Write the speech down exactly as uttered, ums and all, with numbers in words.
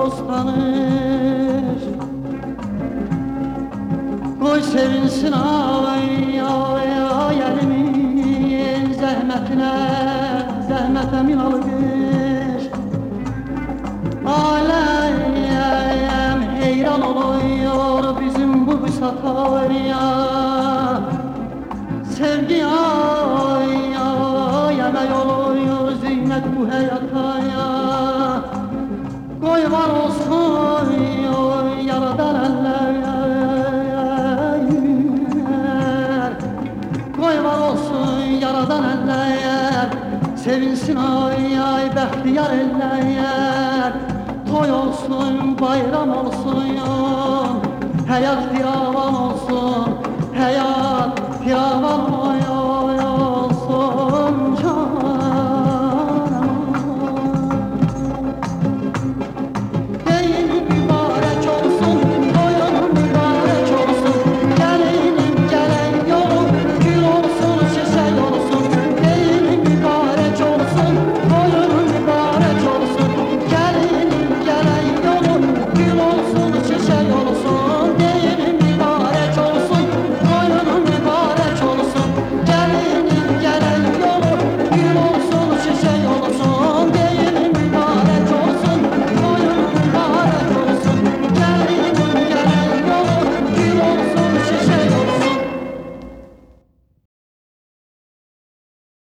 dost tanır. Qoy sevinsin ay ay ay elimin zəhmətinə, zəhmətə min alır. Alem heyran oluyor bizim bu sataya. Sevgi ay ay emek oluyor zihnet bu hayata ya. Koy var olsun oy yaradan eller. Koy var olsun yaradan eller. Sevinsin ay ay bəxtiyar eller. Toy olsun bayram olsun hayat firavan olsun hayat firavan olsun.